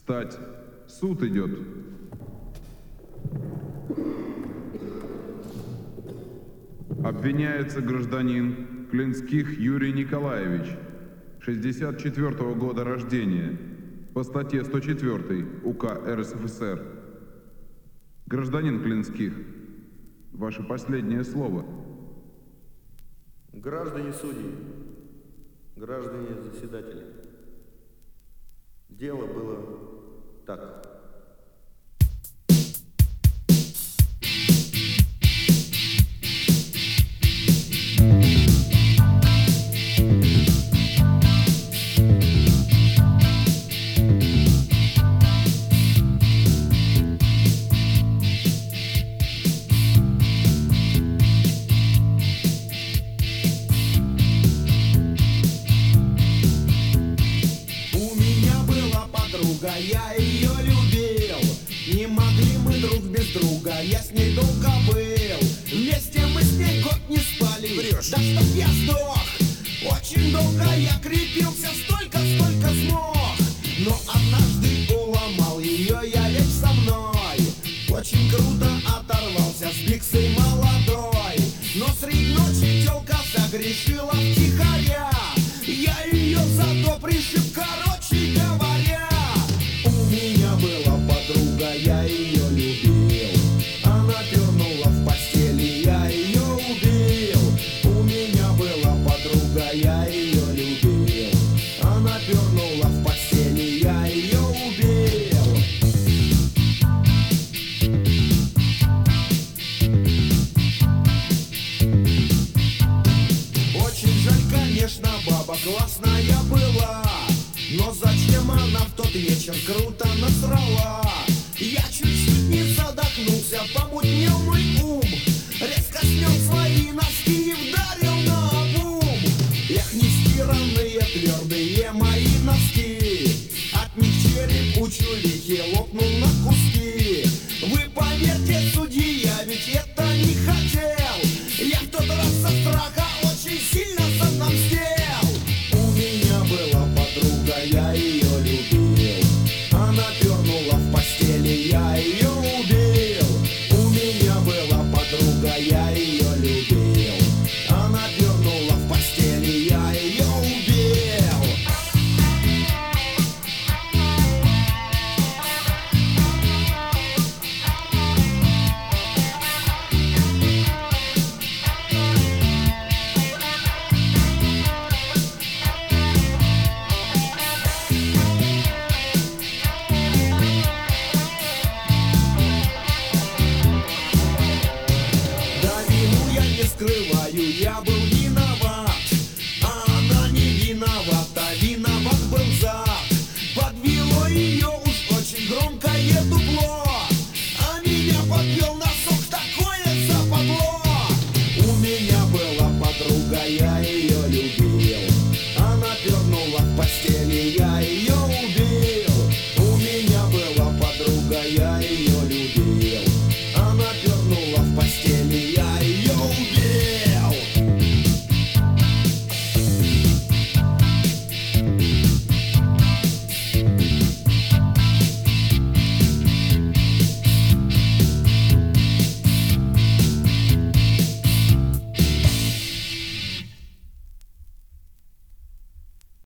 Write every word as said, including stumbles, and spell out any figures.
Встать! Суд идет! Обвиняется гражданин Клинских Юрий Николаевич, шестьдесят четвёртого года рождения, по статье сто четвёртой УК РСФСР. Гражданин Клинских, ваше последнее слово. Граждане судьи, граждане заседатели, дело было так. Я ее любил, не могли мы друг без друга, я с ней долго был. Вместе мы с ней год не спали. Врешь. Да чтоб я сдох. Очень долго я крепился, столько, сколько смог. Но однажды уломал ее, я ведь со мной. Очень круто оторвался с биксой молодой. Но средь ночи тёлка загрешила втихаря. Я ее зато пришиб, короче говоря. Была подруга, я ее любил. Она пернула в постели, я ее убил. У меня была подруга, я ее любил. Она пернула в постели, я ее убил. Очень жаль, конечно, баба классная была. Но зачем она в тот вечер круто насрала? Я чуть-чуть не задохнулся, помутнел мой ум. Резко снял свои носки и вдарил наобум. Эх, нестиранные, твердые мои носки. От них череп у чулихи лопнул на куски. Вы поверьте, судья, ведь это не хотел. Я в тот раз со страха очень сильно занамстел. У меня была подруга, я ее любил. Она пернула в постели, я ее убил. У меня была подруга, я ее любил. Она пернула в постели, я ее убил. Скрываю, я был виноват, а она не виновата, виноват был зад. Подвело ее уж очень громкое дупло, а меня подвел носок, такое западло. У меня была подруга, я ее любил. Она пернула в постели, я ее убил.